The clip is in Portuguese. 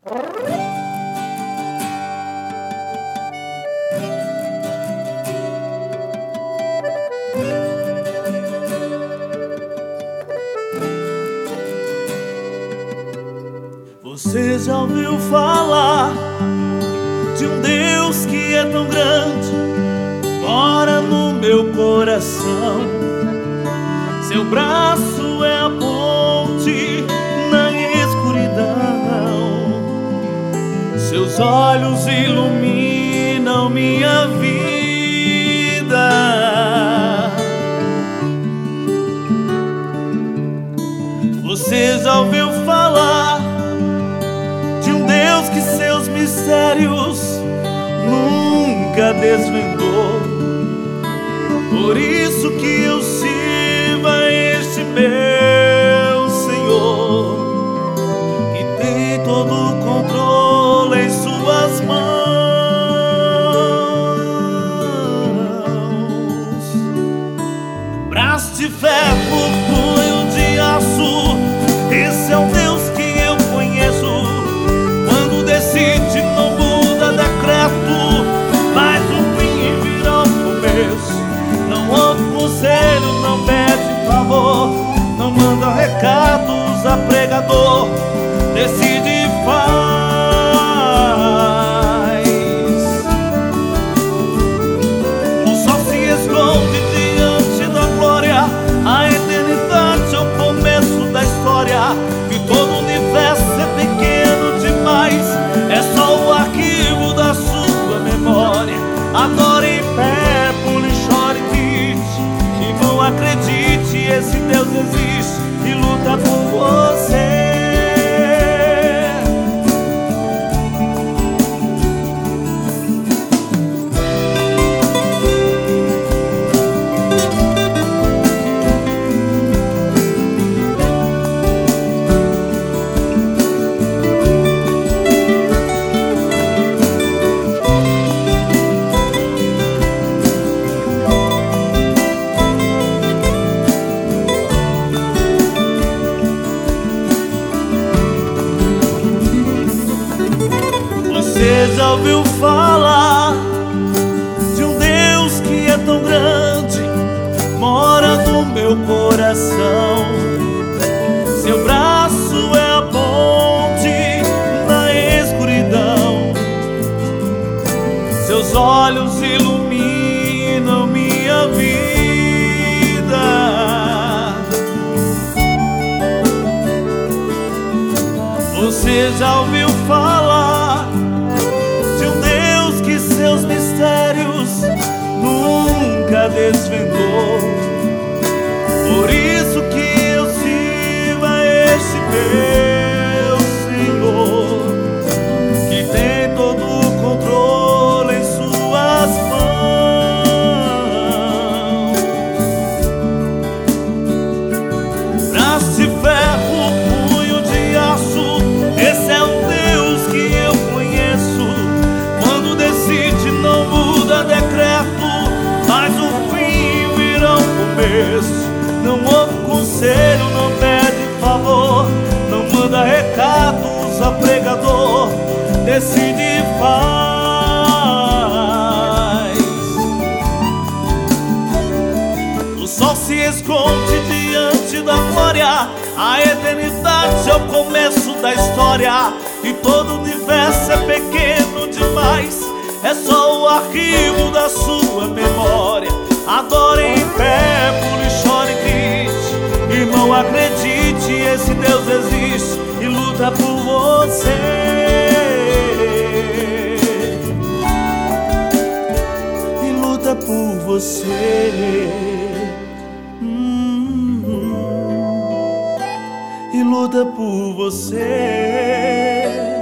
Você já ouviu falar de um Deus que é tão grande, mora no meu coração? Seu braço é a ponte na escuridão, seus olhos iluminam minha vida. Você já ouviu falar de um Deus que seus mistérios nunca desvendou? Por isso que eu sirvo a este meu Senhor, que tem todo o controle em suas mãos. Braço de ferro, punho de aço, esse é o Deus que eu conheço. Quando decide não muda decreto, mas o fim virá o começo. Não ouve conselho, não pede favor, não manda recados a pregador, decide e faz. O sol se esconde diante da glória, a eternidade é o começo da história. Que todo o universo é pequeno demais, é só o arquivo da sua memória. Adore em pé, pule, chore, grite, e não acredite, esse Deus existe e luta por você. Você já ouviu falar de um Deus que é tão grande, mora no meu coração? Seu braço é a ponte na escuridão, seus olhos iluminam minha vida. Você já ouviu falar de um Deus que seus mistérios nunca desvendou? Por isso que eu sirvo a este meu Senhor, que tem todo o controle em suas mãos. Braço de ferro, punho de aço, esse é o Deus que eu conheço. Quando decide não muda decreto, mas o fim virá um começo. Não ouve conselho, não pede favor, não manda recados a pregador, decide e faz. O sol se esconde diante da glória, a eternidade é o começo da história. E todo o universo é pequeno demais, é só o arquivo da sua memória. Adore em pé, pule, chore, grite, irmão, acredite, esse Deus existe e luta por você. E luta por você. E luta por você.